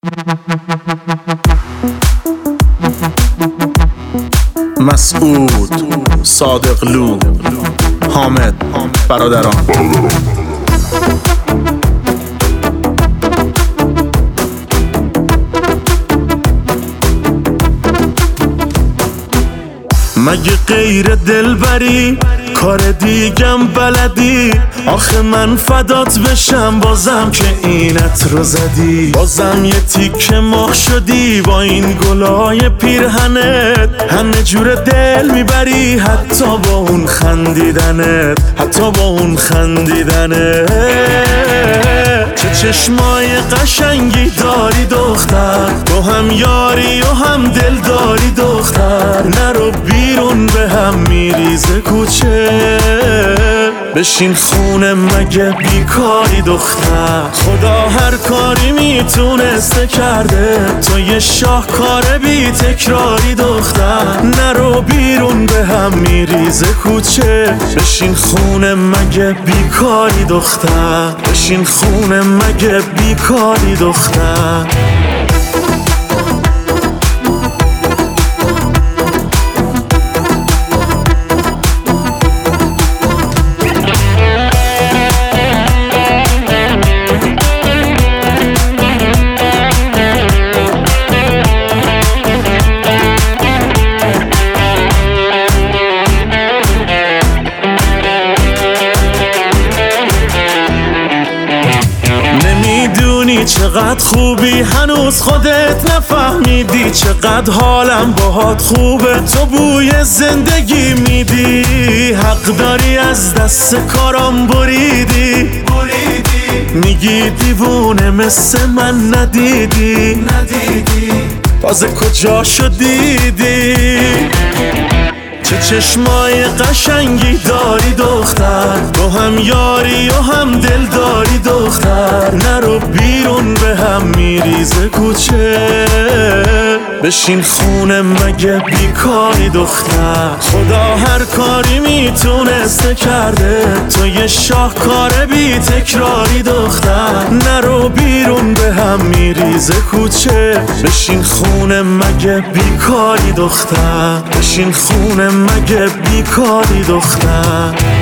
مسعود، صادقلو، حامد، برادران. مگه غیر دلبری کار دیگم بلدی؟ آخه من فدات بشم بازم که اینت رو زدی، بازم یه تیکه ماه شدی با این گلای پیرهنت، همه جور دل میبری حتی با اون خندیدنت، حتی با اون خندیدنت. چه چشمای قشنگی داری دختر، تو هم یاری و هم دل داری دختر، نرو بیرون به هم میریزه کوچه، بشین خونه مگه بیکاری دختر. خدا هر کاری میتونسته کرده، تو یه شاهکار بی تکراری دختر، نرو بیرون به هم میریزه کوچه، بشین خونه مگه بیکاری دختر، بشین خونه مگه بیکاری دختر. چقدر خوبی هنوز خودت نفهمیدی، چقدر حالم باهات خوبه تو بوی زندگی میدی، حق داری از دست کارام بریدی، میگی دیوونه مثل من ندیدی، تازه کجاشو دیدی. چه چشمای قشنگی داری دختر، تو هم یاری و هم دل داری دختر، نرو بیرون به هم میریزه کوچه، بشین خونه مگه بیکاری دختر. خدا هر کاری میتونسته کرده، تو یه شاهکار بی تکراری دختر، نرو بیرون به هم میریزه کوچه، بشین خونه مگه بیکاری دختر، بشین خونه مگه بیکاری دختر.